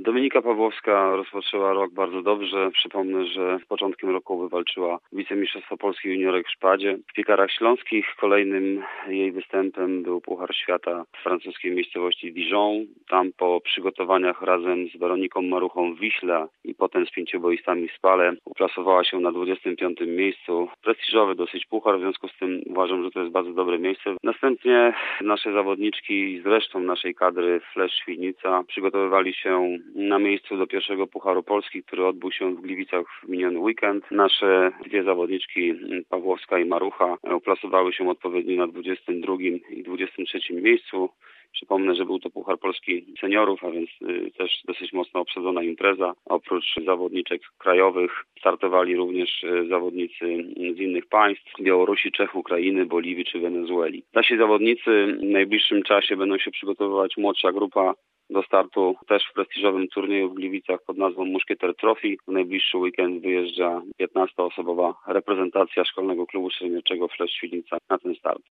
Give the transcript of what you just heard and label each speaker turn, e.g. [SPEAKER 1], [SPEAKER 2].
[SPEAKER 1] Dominika Pawłowska rozpoczęła rok bardzo dobrze. Przypomnę, że z początkiem roku wywalczyła wicemistrzostwo Polski juniorek w szpadzie. W piekarach śląskich kolejnym jej występem był Puchar Świata w francuskiej miejscowości Dijon. Tam po przygotowaniach razem z Weroniką Maruchą w Wiśle i potem z pięcioboistami w Spale uplasowała się na 25. miejscu. Prestiżowy dosyć puchar, w związku z tym uważam, że to jest bardzo dobre miejsce. Następnie nasze zawodniczki z resztą naszej kadry Flash Świdnica przygotowywali się na miejscu do pierwszego Pucharu Polski, który odbył się w Gliwicach w miniony weekend. Nasze dwie zawodniczki, Pawłowska i Marucha, uplasowały się odpowiednio na 22. i 23. miejscu. Przypomnę, że był to Puchar Polski seniorów, a więc też dosyć mocno obsadzona impreza. Oprócz zawodniczek krajowych startowali również zawodnicy z innych państw: Białorusi, Czech, Ukrainy, Boliwii czy Wenezueli. Nasi zawodnicy w najbliższym czasie będą się przygotowywać młodsza grupa do startu też w prestiżowym turnieju w Gliwicach pod nazwą Muszkieter Trophy. W najbliższy weekend wyjeżdża 15-osobowa reprezentacja Szkolnego Klubu Szermierczego Flash Świdnica na ten start.